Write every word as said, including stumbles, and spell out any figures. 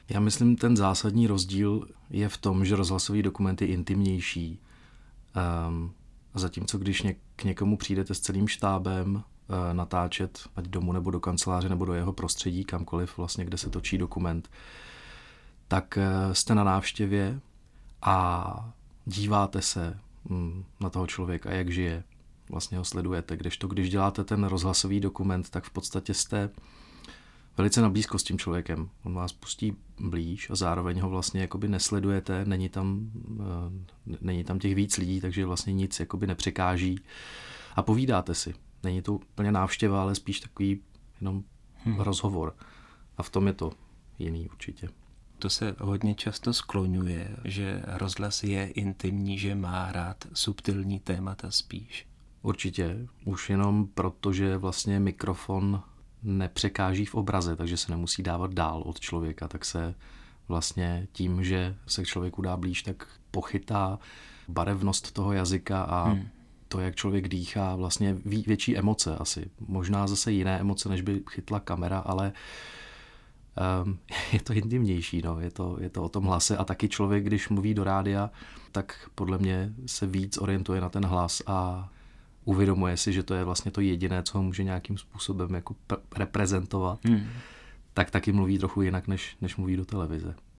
Já myslím, ten zásadní rozdíl je v tom, že rozhlasový dokument je intimnější. Um, a zatímco když něk- k někomu přijdete s celým štábem uh, natáčet, ať domů nebo do kanceláře nebo do jeho prostředí, kamkoliv vlastně, kde se točí dokument, tak uh, jste na návštěvě a díváte se um, na toho člověka, jak žije. Vlastně ho sledujete. Kdežto, když děláte ten rozhlasový dokument, tak v podstatě jste velice na blízko s tím člověkem. On vás pustí blíž a zároveň ho vlastně jakoby nesledujete, není tam, není tam těch víc lidí, takže vlastně nic jakoby nepřekáží a povídáte si. Není to úplně návštěva, ale spíš takový jenom hmm. rozhovor. A v tom je to jiný určitě. To se hodně často skloňuje, že rozhlas je intimní, že má rád subtilní témata spíš. Určitě. Už jenom proto, že vlastně mikrofon nepřekáží v obraze, takže se nemusí dávat dál od člověka, tak se vlastně tím, že se k člověku dá blíž, tak pochytá barevnost toho jazyka a hmm. to, jak člověk dýchá, vlastně větší emoce asi. Možná zase jiné emoce, než by chytla kamera, ale um, je to intimnější, no. je, to, je to o tom hlase a taky člověk, když mluví do rádia, tak podle mě se víc orientuje na ten hlas a uvědomuje si, že to je vlastně to jediné, co ho může nějakým způsobem jako reprezentovat, hmm. tak taky mluví trochu jinak, než, než mluví do televize.